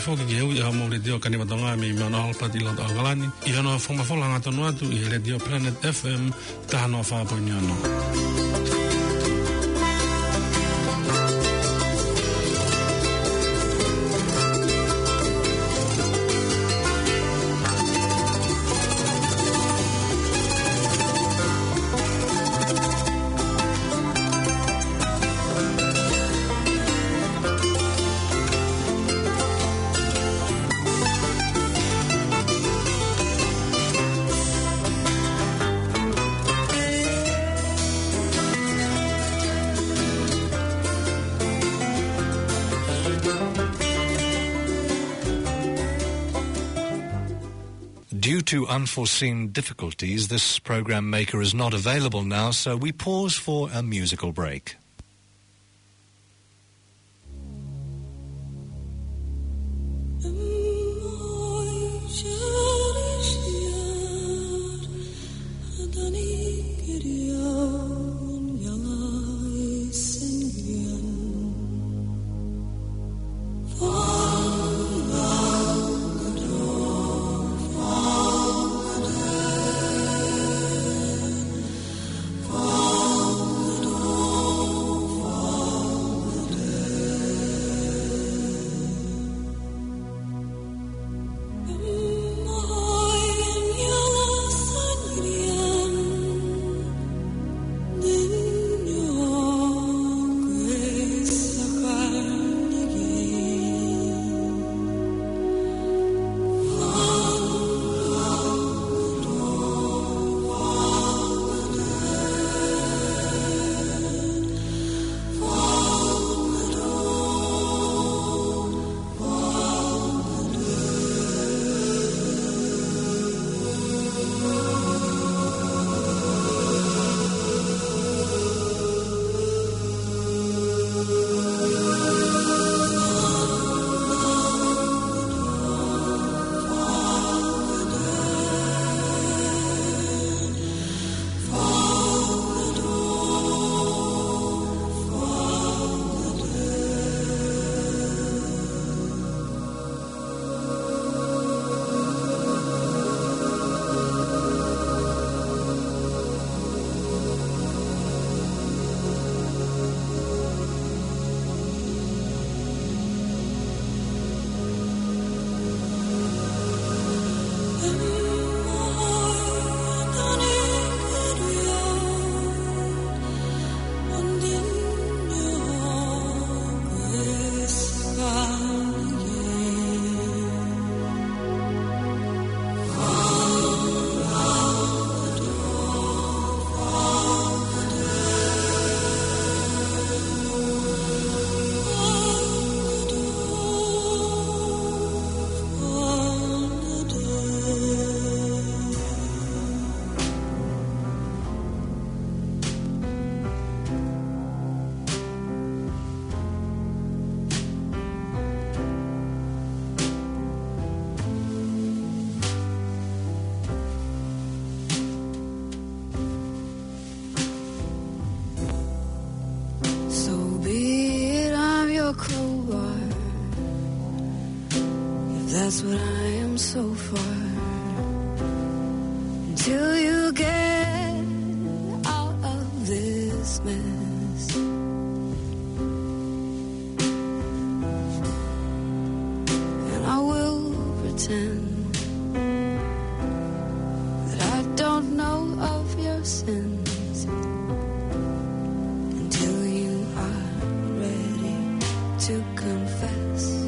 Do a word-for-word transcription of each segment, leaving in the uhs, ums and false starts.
foki ki heu ia mo le dio kani matonga mi me no pati lo angalani ia no fonga fola ngato no atu i le dio Planet F M ta no fa po nyono. Due to unforeseen difficulties, this program maker is not available now, so we pause for a musical break. That's what I am so far. Until you get out of this mess. And I will pretend that I don't know of your sins until you are ready to confess.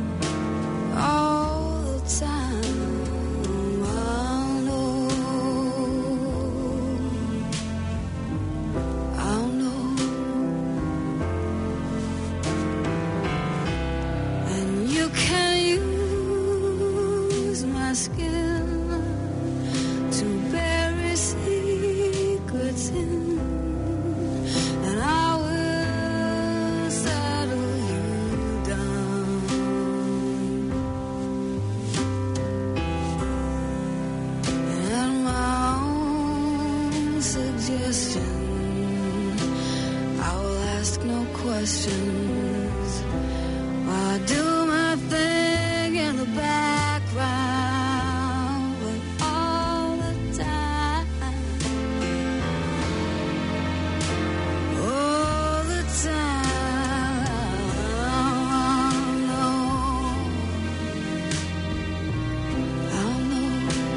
All the time, I know questions. I do my thing in the background, but all the time, all the time, I'll know, I'll know.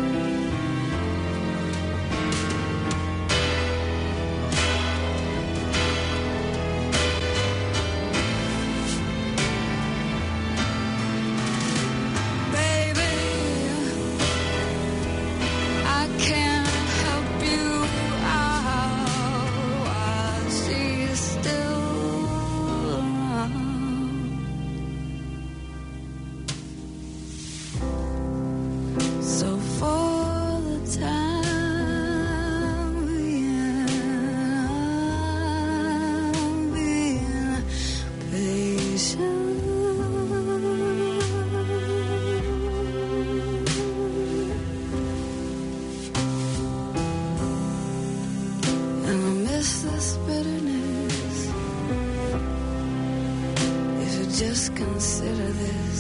Just consider this,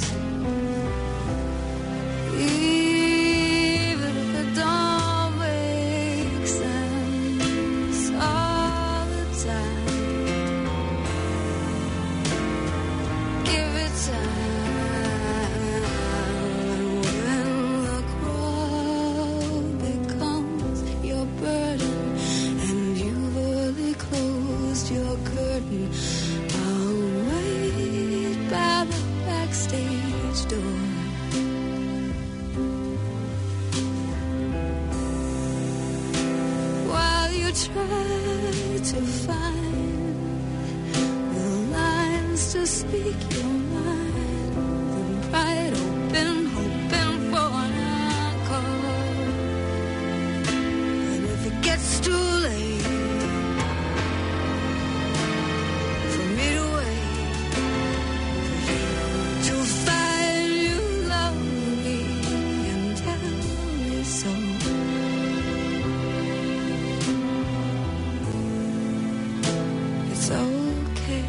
even if it don't make sense all the time. Give it time, when the crowd becomes your burden and you've already closed your curtain, I'll wait by the backstage door. While you try to find the lines to speak your mind, and pride open, hoping for an encore. And if it gets too late for me to wait, to find you love me and tell me so. It's okay.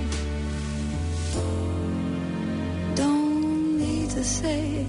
Don't need to say it.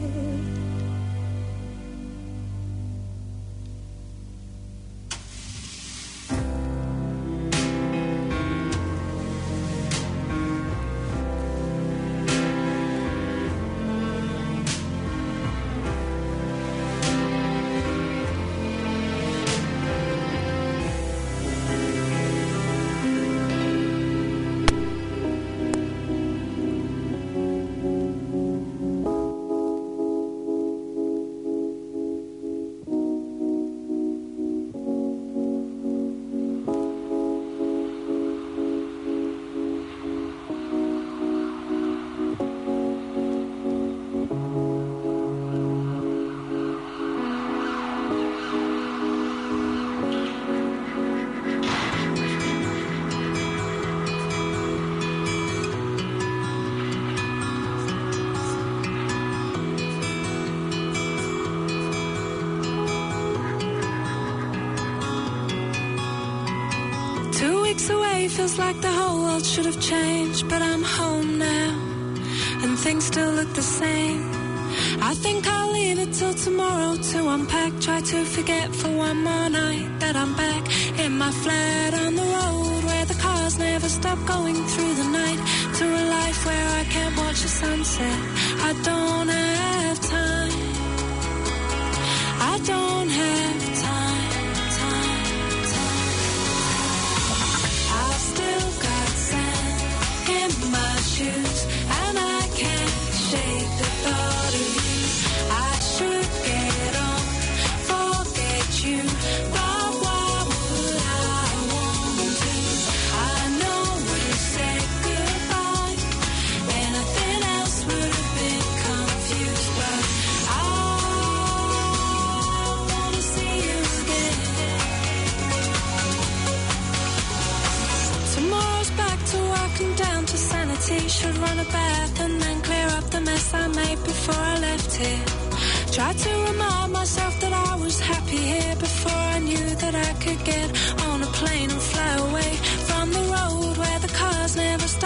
Feels like the whole world should have changed, but I'm home now and things still look the same. I think I'll leave it till tomorrow to unpack, try to forget for one more night that I'm back in my flat on the road where the cars never stop going through the night, to a life where I can't watch the sunset. I don't have time, I don't have time, time, time. I've still got sand in my shoes and I can't shake the thought of you. I should get on, forget you, but why would I want to? I know we said goodbye, anything else would have been confused, but I wanna see you again. Tomorrow's back to work and down to sanity. Should run a bath and then clear up the mess I made before I left here. Tried to remind myself that I was happy here before I knew that I could get on a plane and fly away from the road where the cars never stop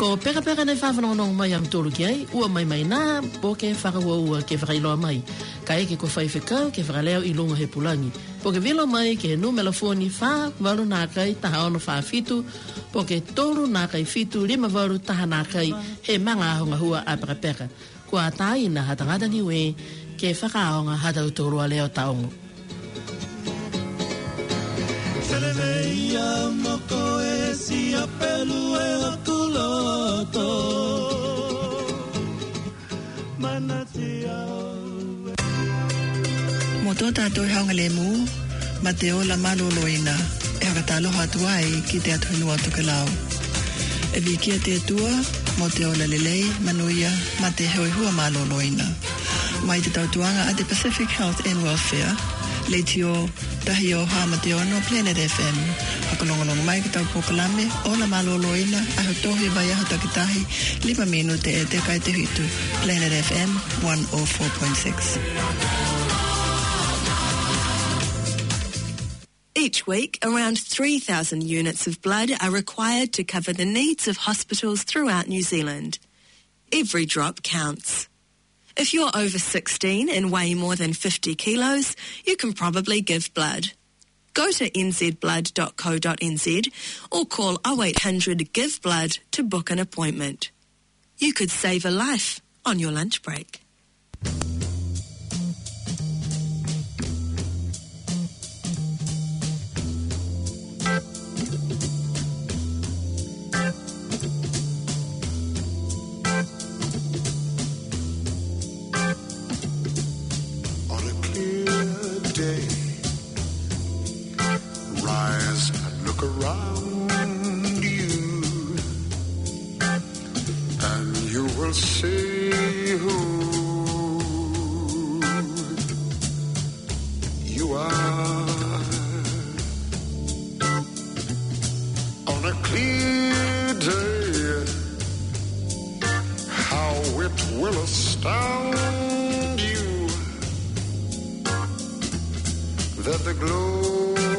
Ko pera pera ne whawhanonong mai am tolu ki ai, ua mai mai nā, po ke whakaua ua ke whakailoa mai. Ka eke ko whai whekau ke whakaleo i lunga he pulangi. Po ke vilo mai ke he numela foni wha waru nā kai taha ono wha fitu, po ke tolu nā kai fitu lima waru taha nā kai he manga ahonga hua a pera pera. Kua tai na hatangata ni we ke whakaahonga hatau tolua leo taongo. Televeia moko e si apelu e akuloto manatia Moto tātou haunga le mū, ma te ola maloloina, e haka aloha atu ai ki te atu atu ke lau. E vi kia te atua, mo te ola lelei, manuia, ma te hoi hua maloloina. Mai te tautuanga a te Pacific Health and Welfare, le tio tahi o hama te ono Planet F M. Hakalongolong mai ki tau pokalame, ola maloloina, aho tohi vai aho takitahi, lima minute e te kai te hitu, Planet F M one oh four point six. Each week, around three thousand units of blood are required to cover the needs of hospitals throughout New Zealand. Every drop counts. If you're over sixteen and weigh more than fifty kilos, you can probably give blood. Go to n z blood dot co dot n z or call oh eight hundred give blood to book an appointment. You could save a life on your lunch break. Around you, and you will see who you are. On a clear day, how it will astound you that the glow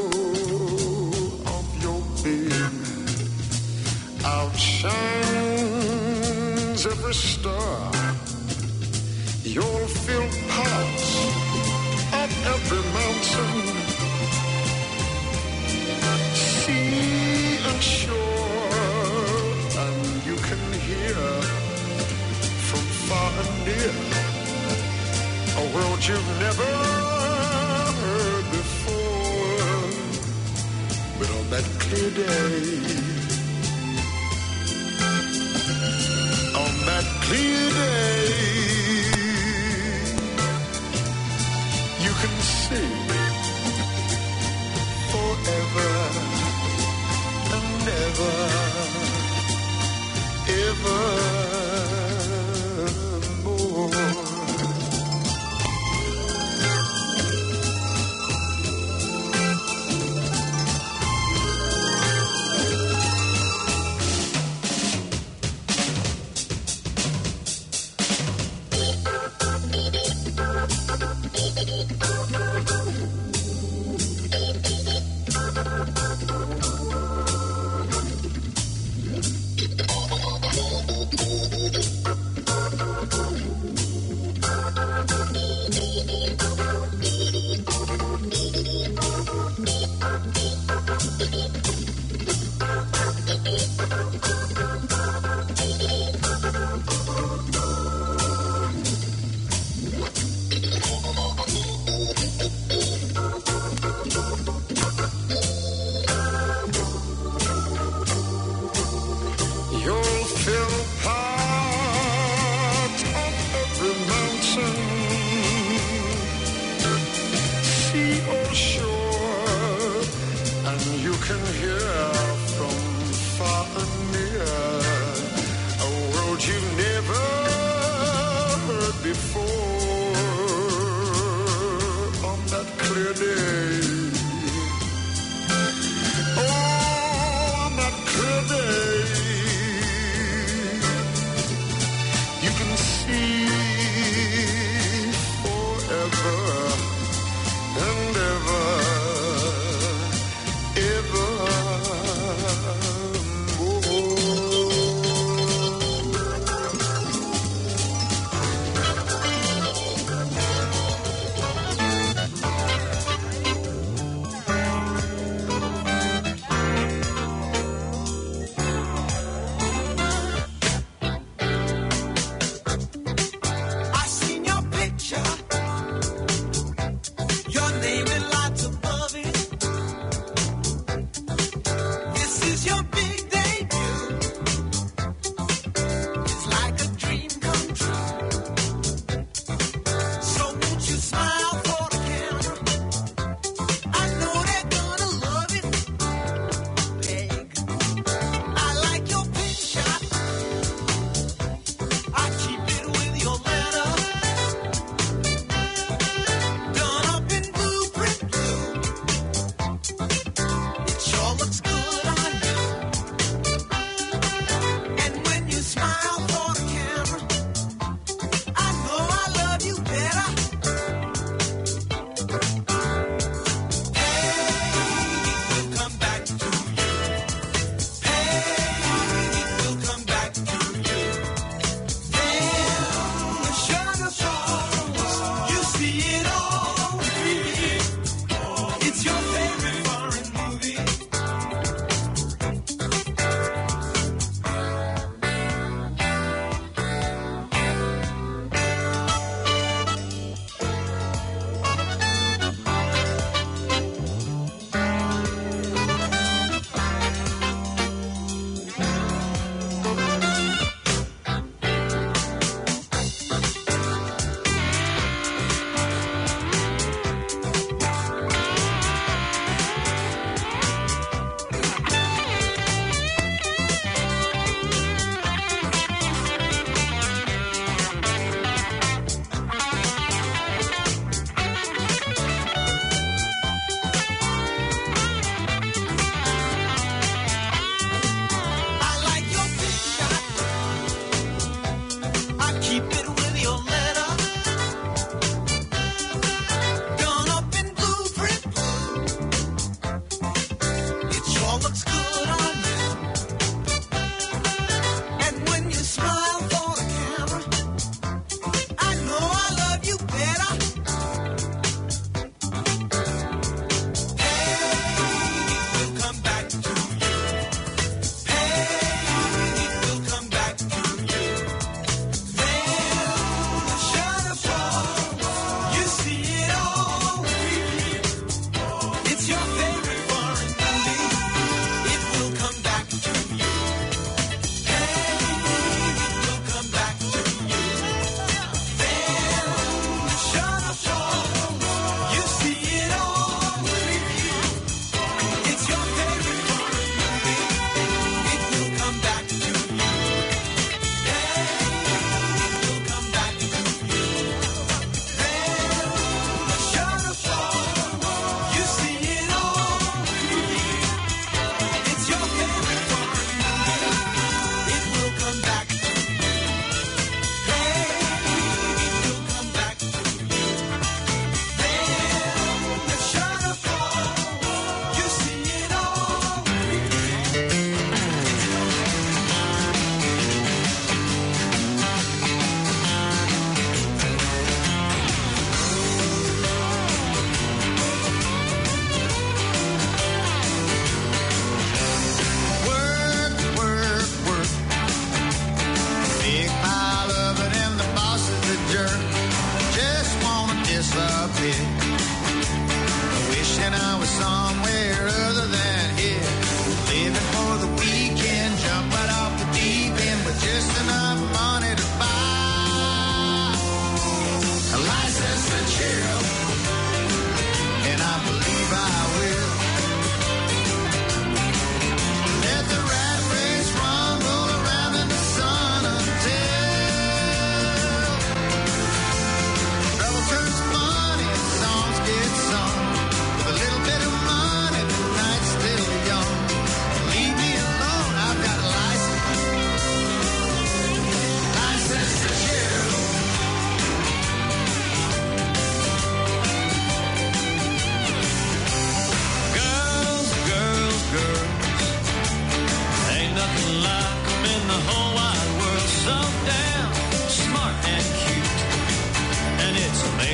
outshines every star. You'll feel parts of every mountain, sea and shore, and you can hear from far and near a world you've never heard before. But on that clear day, that clear day, you can see forever and ever, evermore.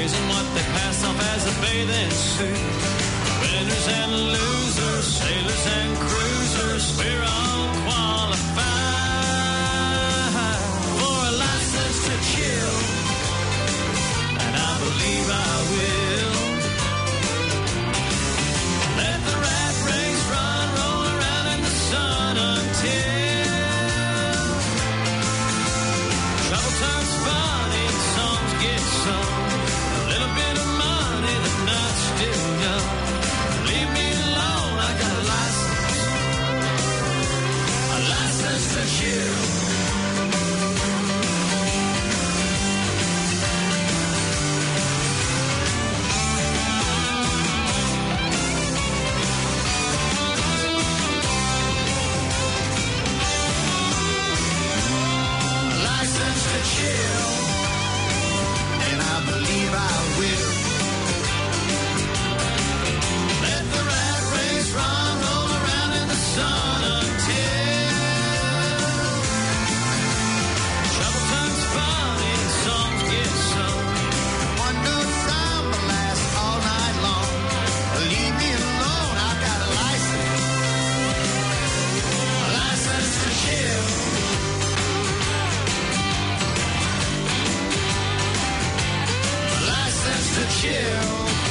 days and what they pass off as a bathing suit. Winners and losers, sailors and cruisers, we're all qualified for a license to chill, and I believe I will. Let the rat race run, roll around in the sun until trouble turns funny and songs get sung. A little bit of money, the night's still young. Leave me alone, I got a license, a license to chill. License to chill, and I believe I will. Let the rat race run, roll around in the sun until trouble turns funny and songs get sung. One good time will last all night long. Leave me alone, I've got a license, a license to chill. License to chill.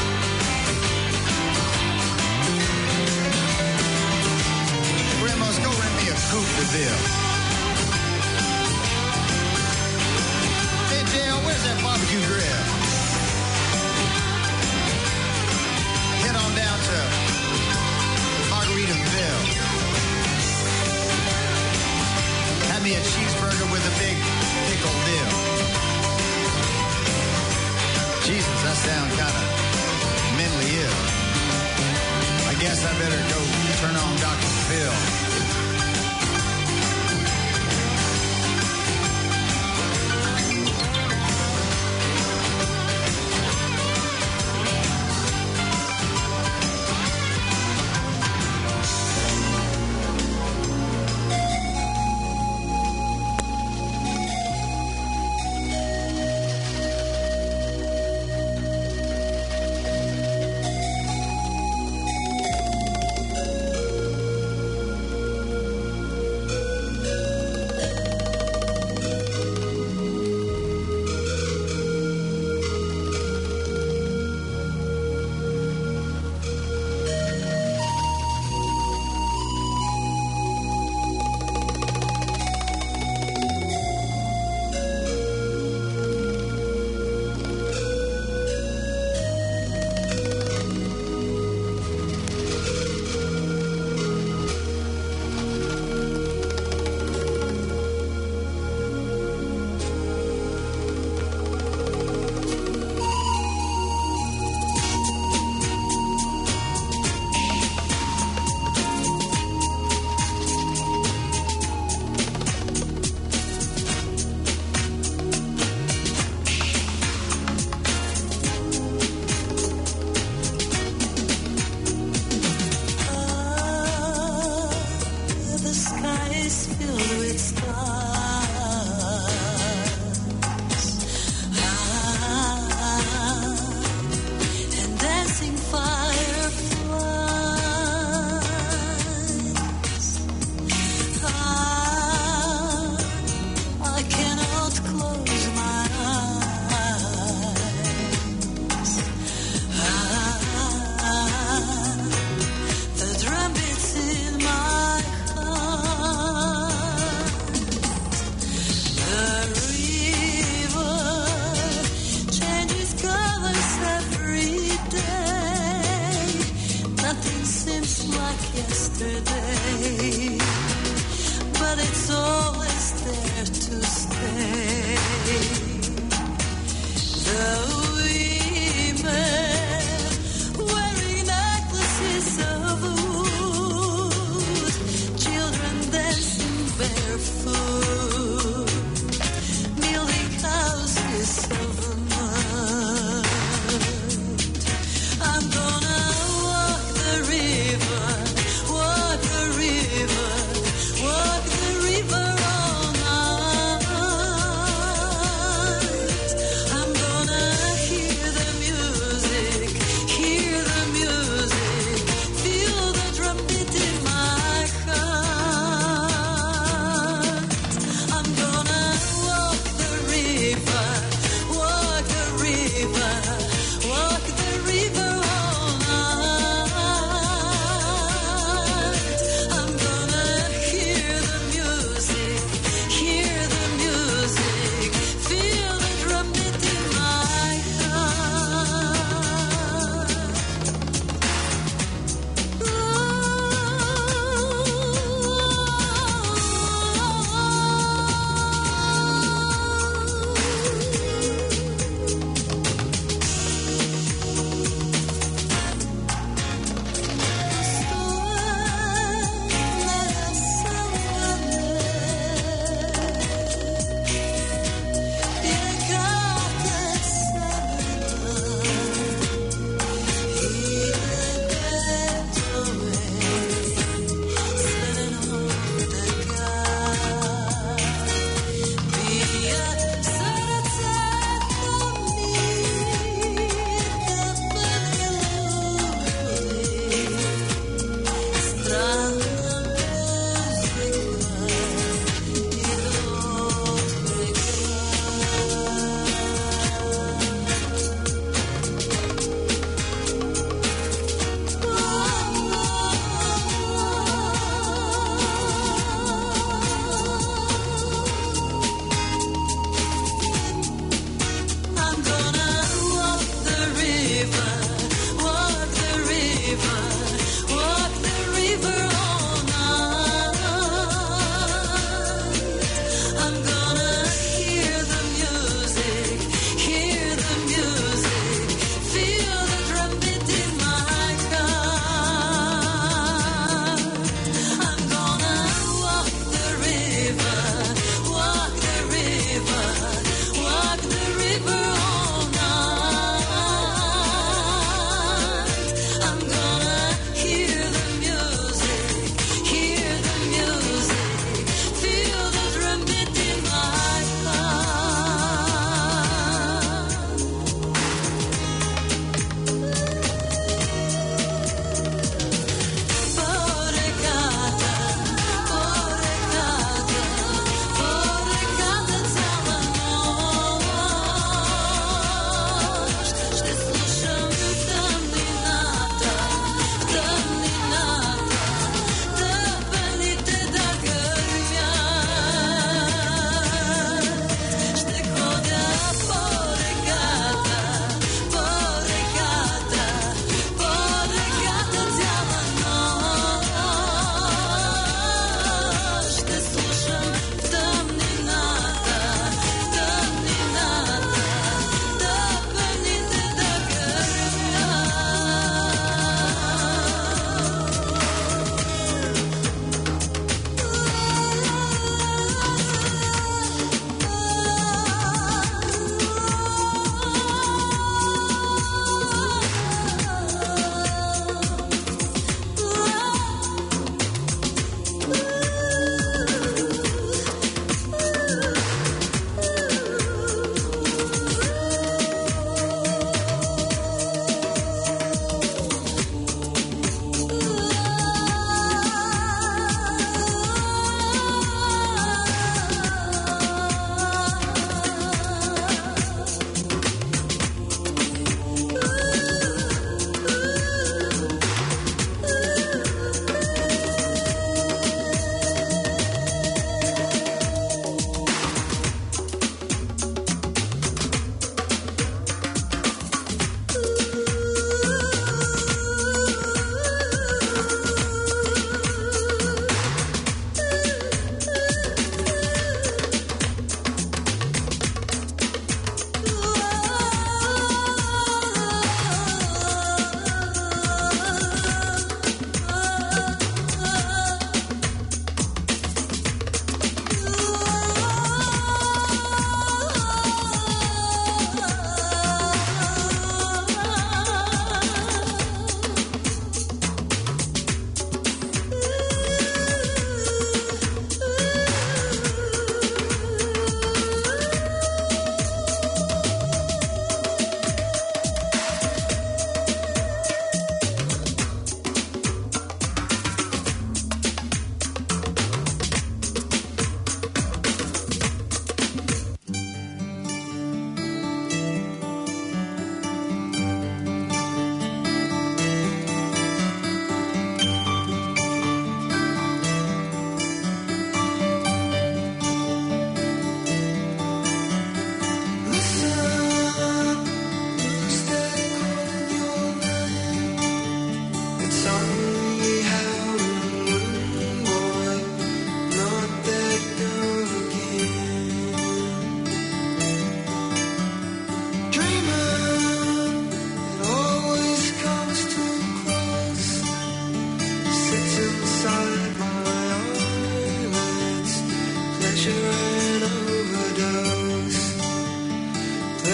Ramos, go rent me a coupe de ville. Hey, Dale, where's that barbecue grill? Head on down to Margaritaville. Have me a cheeseburger with a big pickle dill. Jesus, I sound kind of mentally ill. I guess I better go turn on Doctor Phil. Hear the river, walk the river, walk the river all night. I'm gonna hear the music, hear the music, feel the drum beat in my heart.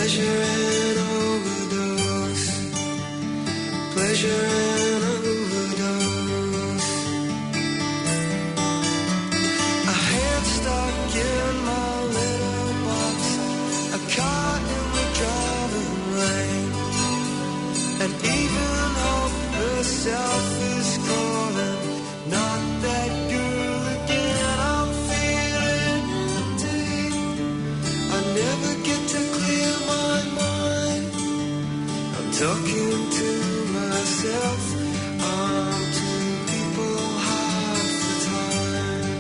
pleasure and overdose, pleasure and overdose. A hand stuck in my little box, a car in the driving lane, and even hope herself is calling. Not that girl again, I'm feeling empty. I never get to clear my mind. I'm talking to myself, I'm to people half the time.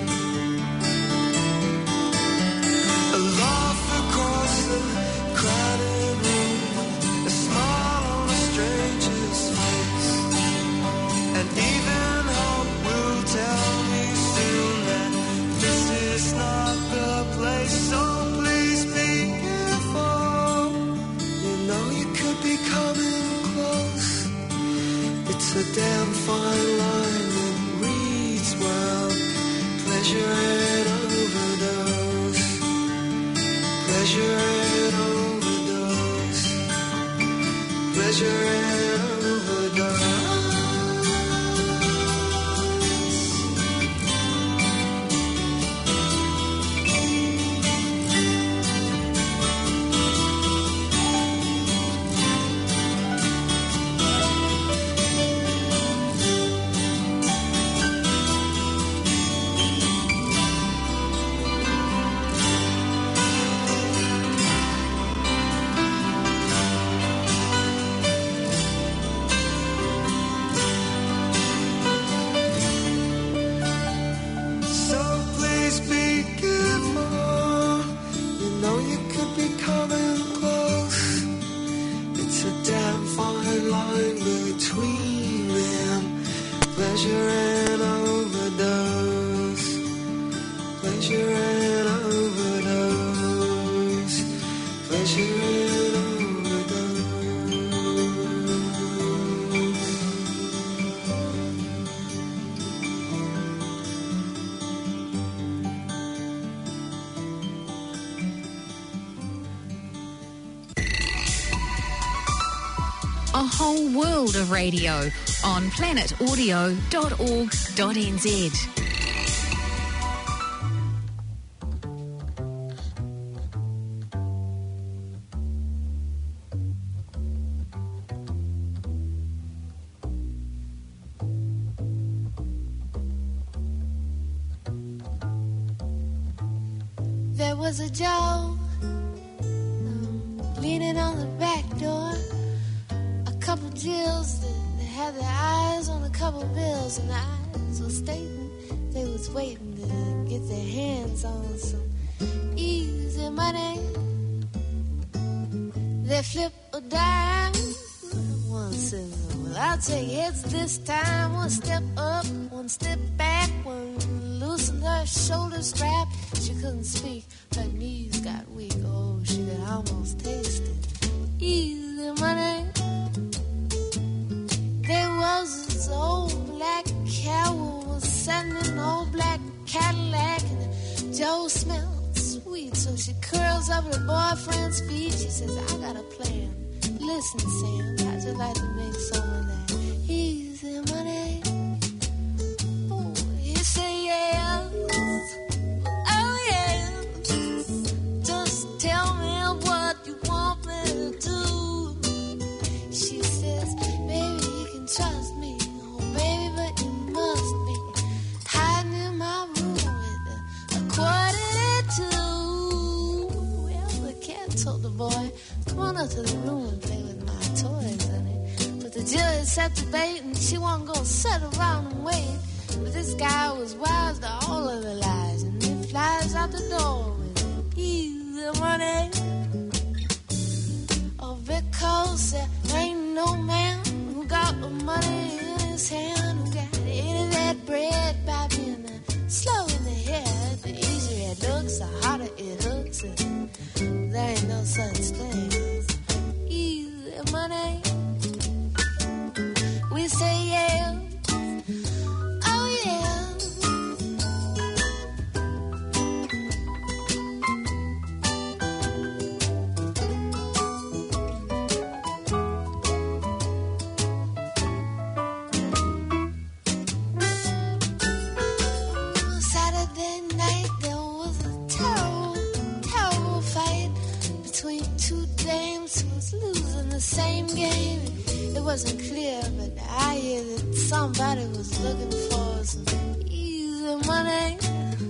A laugh across the crowded room, a smile on a stranger's face, and even hope will tell me soon that this is not the place. So please be careful. You know you could be coming close. It's a damn fine line that reads well. Pleasure and overdose, pleasure and overdose, pleasure and overdose. So please be careful. You know you could be coming close. It's a damn fine line between them. Pleasure and overdose, pleasure and overdose, pleasure and overdose. A whole world of radio on planet audio dot org dot n z. There was a Joe um, leaning on the back door. A couple Jills that, that had their eyes on a couple bills, and the eyes were stating they was waiting to get their hands on some easy money. They flip a dime. One says, well, I'll take heads this time. One step up, one step back, one loosened her shoulder strap. She couldn't speak, her knees got weak. Oh, she could almost taste it. Easy money. There was this old black cow was sitting in an old black Cadillac, and Joe smelled sweet, so she curls up her boyfriend's feet. She says, I got a plan. Listen, Sam, I just like to make some of that easy money. Oh, you say yes. Oh, yes. Just tell me what you want me to do. She says, baby, you can trust me. Oh, baby, but you must be hiding in my room with a, a quarter to two. Well, the cat told the boy, come on up to the room and play with my toys, honey. But the Jill set the bait, and she wasn't gonna sit around and wait. But this guy was wise to all of the lies, and he flies out the door with easy money. Oh, because there ain't no man who got the money in his hand, who got any of that bread by being uh, slow in the head. The easier it looks, the harder it hooks, and there ain't no such thing as easy money. We say yeah. Oh yeah. two dames who was losing the same game. It wasn't clear, but I hear that somebody was looking for some easy money.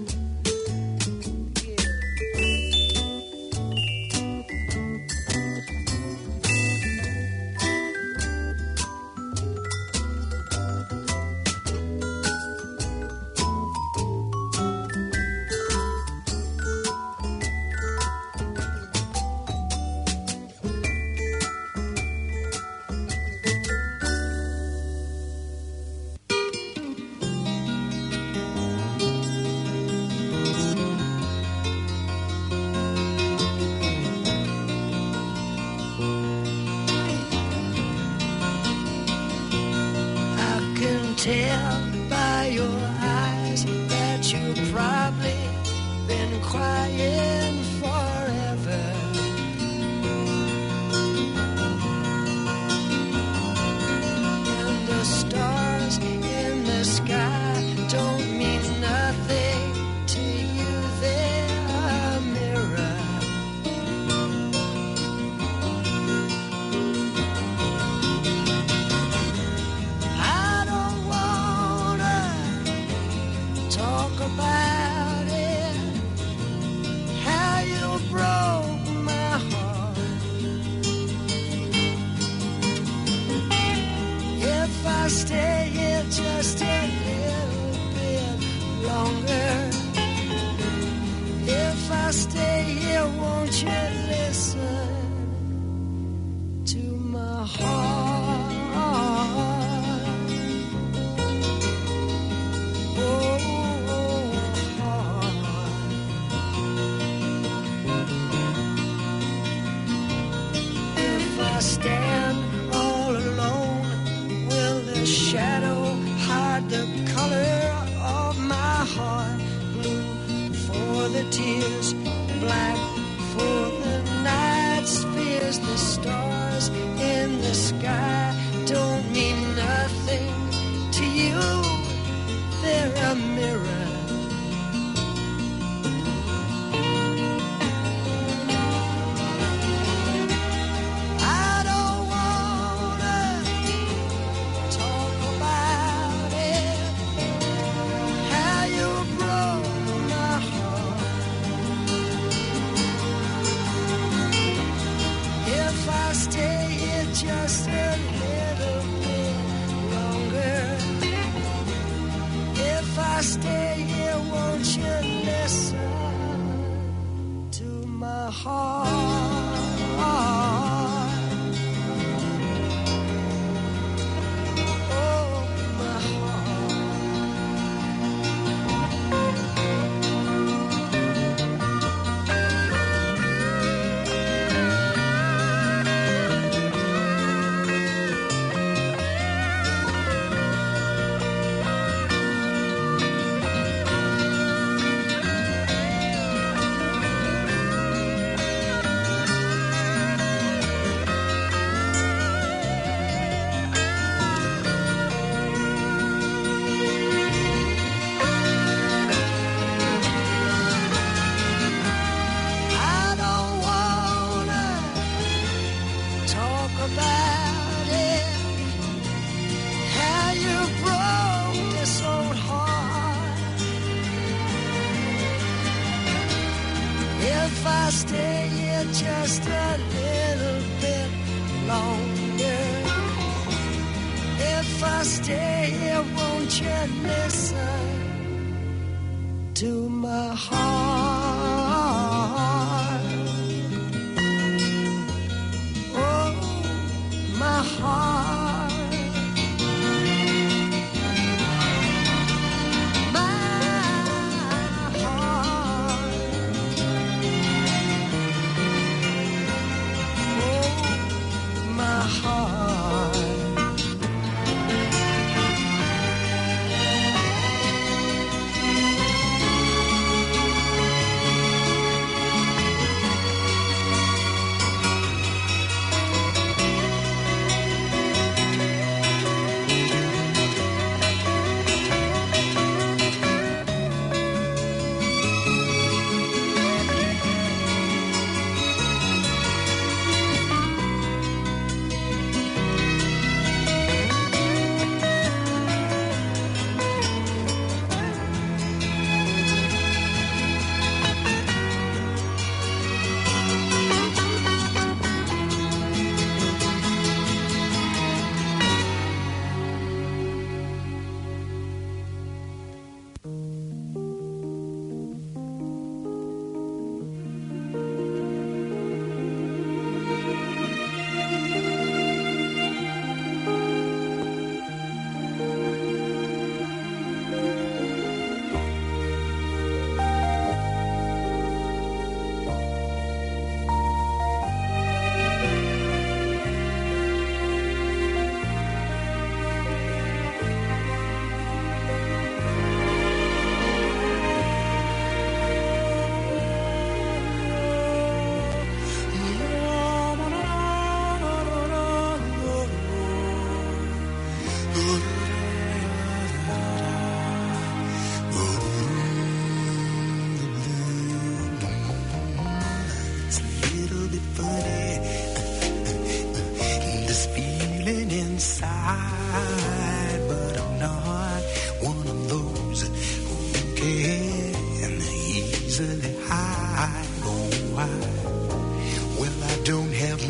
Tell by your eyes that you've probably been crying forever. And the stars in the sky don't mean nothing to you, they're a mirror. About it, how you broke my heart. If I stay here just a little bit longer, if I stay here, won't you listen to my heart? I stand all alone, will the shadow hide the color of my heart? Blue for the tears, black for the night's fears. The stars in the sky don't mean nothing to you, they're a mirror. Just a little bit longer. If I stay here, won't you listen to my heart? Oh, my heart. About it, how you broke this old heart. If I stay here just a little bit longer, if I stay here, won't you listen to my heart? My heart, my heart, oh, my heart.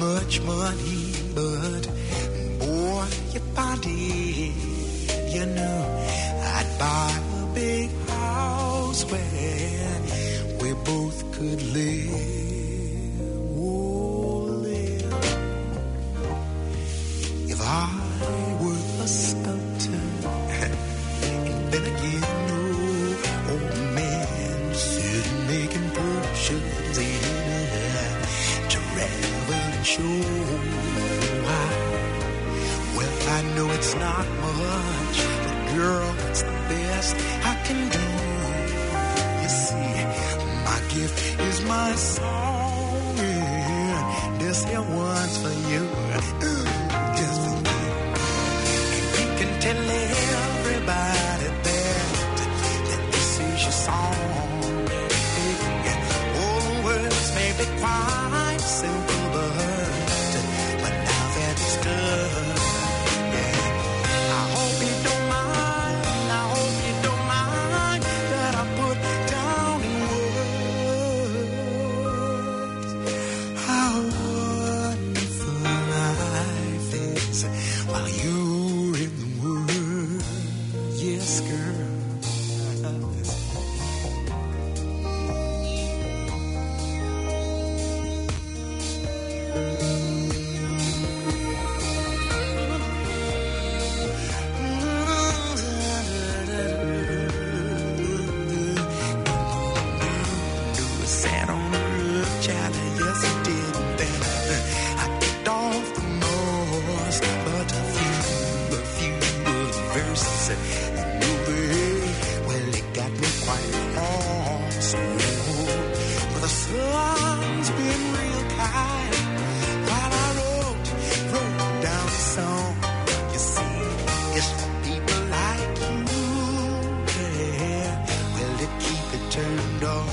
much money, but boy, if I did, you know, I'd buy a big house where we both could live. Oh, live. If I were a sculptor, and then again, no old man sitting making potions in travel and show. Why? Well, I know it's not much, but girl, it's the best I can do. You see, my gift is my song, yeah. This here one's for you, just for you. And you can tell everybody that, that this is your song. All the words may be quite simple, but, but now that it's done, yeah. I hope you don't mind, I hope you don't mind that I put down in words how wonderful life is while you're in the world. Yes, girl. Sat on the roof, child, yes I did. Then I kicked off the most, but a few, a few of the verses, and no way, well it got me quite lost. But the sun's been real kind while I wrote, wrote down the song. You see, it's for people like you, yeah. Well, to keep it turned on.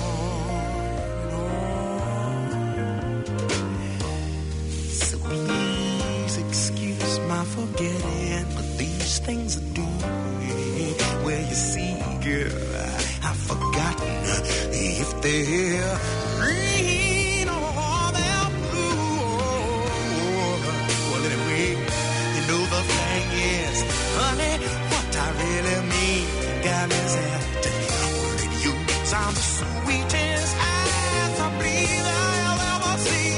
Please excuse my forgetting, but these things are due. Well, you see, girl, I've forgotten if they're green or they're blue. Well, anyway, you know the thing is, honey, what I really mean, God, is that well, it use I'm the sweetest as I breathe I'll ever see.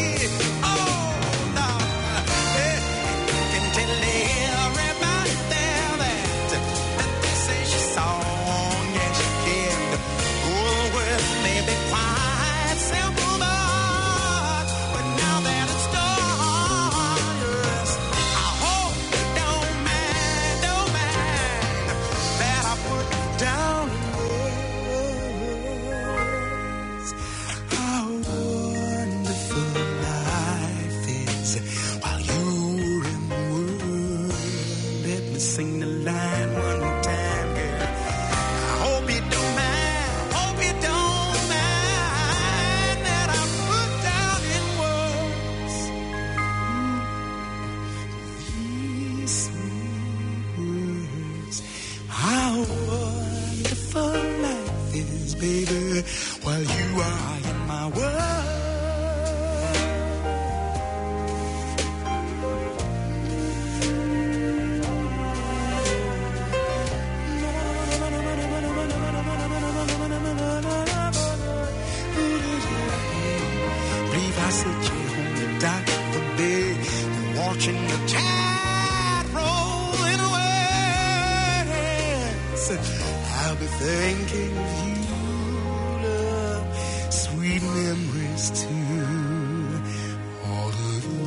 Sing the line one more time, girl. I hope you don't mind, hope you don't mind that I put down in words these sweet words. How wonderful life is, baby, while you are in my world. I sit you on the dock of the bay, watching the tide rolling away. So I'll be thinking of you, love, sweet memories too. All of you.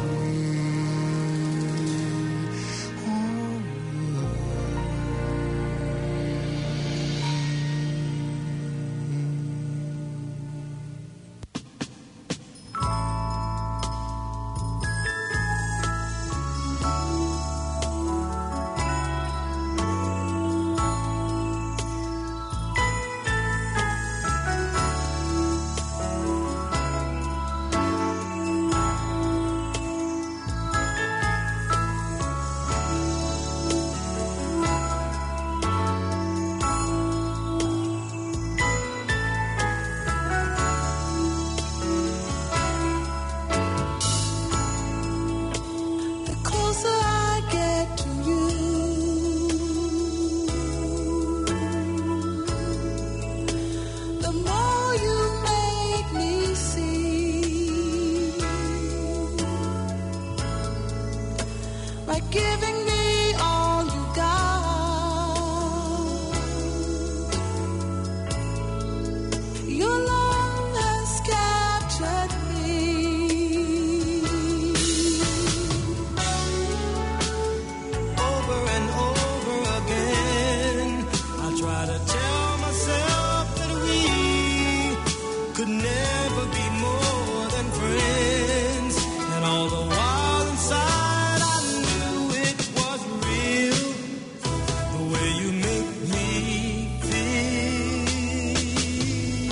by giving me all you got. Your love has captured me. Over and over again, I try to tell myself that we could never be more than friends, and all the while inside I knew it was real, the way you make me feel.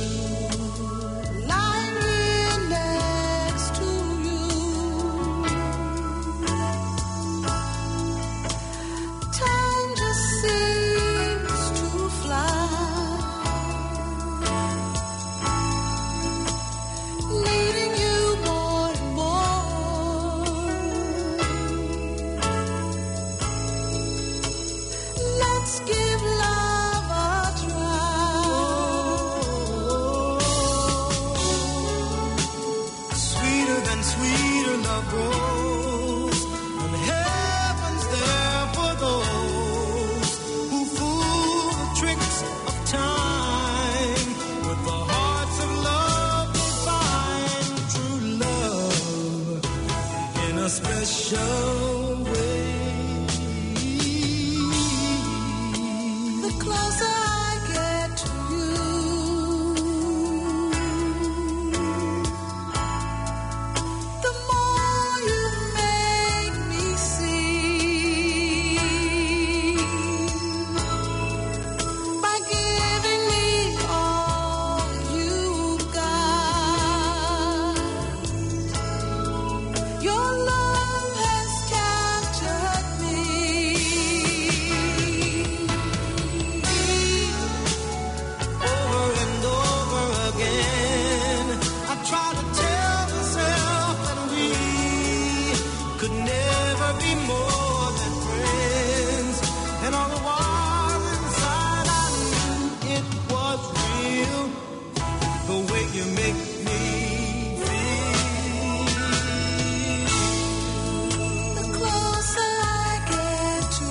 Lying here next to you, time just seems to fly, needing you more and more. Let's give love a try. Sweeter than sweeter love grows, and heaven's there for those who fool the tricks of time. With the hearts of love they find true love in a special way. The closer I get to you, the more you make me see. By giving me all you've got, your love has captured me. Over and over again, I try to tell myself that we could never be more than friends, and all the while inside I knew it was real, the way you make me feel. The closer I get to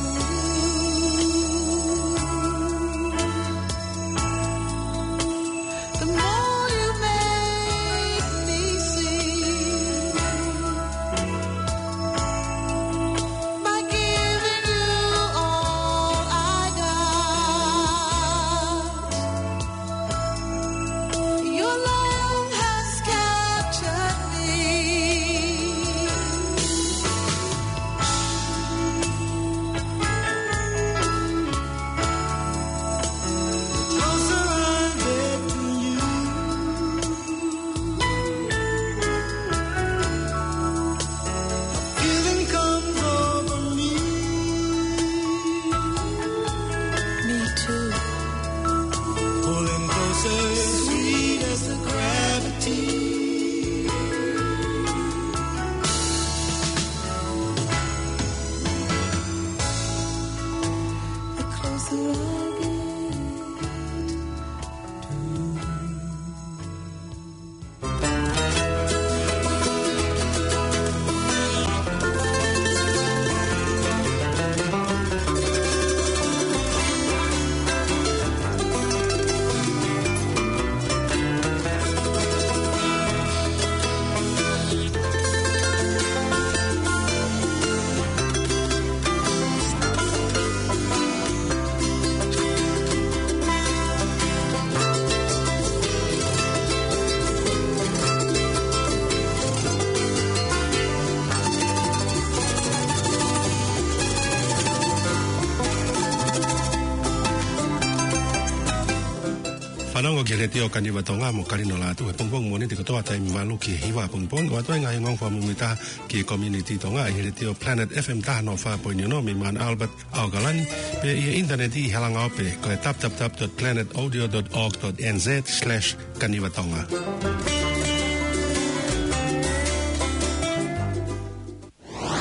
you, the more you make me see. By giving you all I got, your love has captured me. Closer I get to you, a feeling comes over me. Me too. Pulling closer, sweet as the gravity. The closer I get. Whanongo ki re teo kani watonga mo karino la tu e pongpong mo ni te katoa tai mwalu ki hiwa pongpong wa toi ngai ngong fa mo mita ki community tonga i re teo Planet F M ta no fa po ni no mi man Albert Augalani pe i internet i helanga pe ko tap tap tap dot planet audio dot org dot n z slash kani watonga.